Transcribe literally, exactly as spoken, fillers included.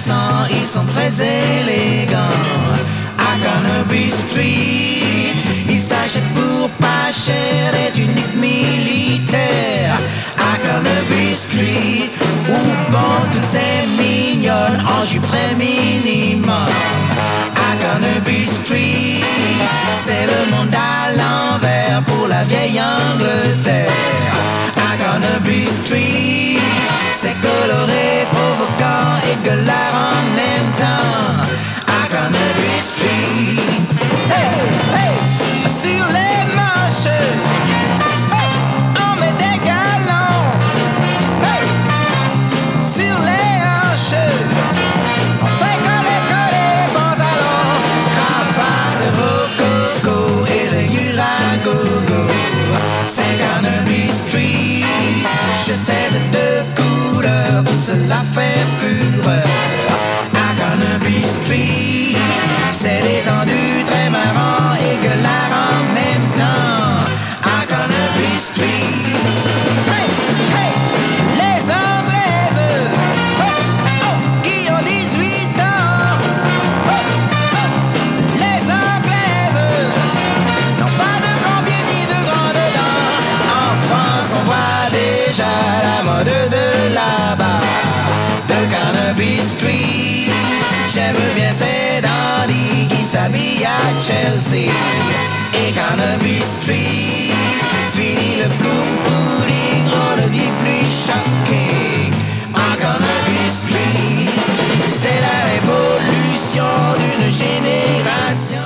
accent, ils sont très élégants. À Carnaby Street, ils s'achètent pour pas cher des tuniques militaires. À Carnaby Street, où vont toutes ces mignonnes en jupe très minimum. À Carnaby Street, c'est le monde à l'envers pour la vieille Angleterre. À Carnaby Street, c'est coloré, provoquant et gueulard en même temps. À Carnaby Street, hey, hey, sur les marches, hey, on met des galons, hey, sur les hanches, on fait coller, coller pantalons, cravate, rococo et rayures à gogo. C'est Carnaby Street, je sais de deux couleurs, tout cela fait fureur. À Carnaby Street, c'est détendu, très marrant et gueulard en même temps. À Carnaby Street, hey, hey, les Anglaises, oh, oh, qui ont dix-huit ans, oh, oh, les Anglaises n'ont pas de grands pieds ni de grandes dents. En France, on voit déjà la mode de là-bas, de Carnaby Street. J'aime bien ces dandys qui s'habillent à Chelsea. Et Carnaby Street, fini le plum pudding, on ne dit plus shocking. À Carnaby Street, c'est la révolution d'une génération.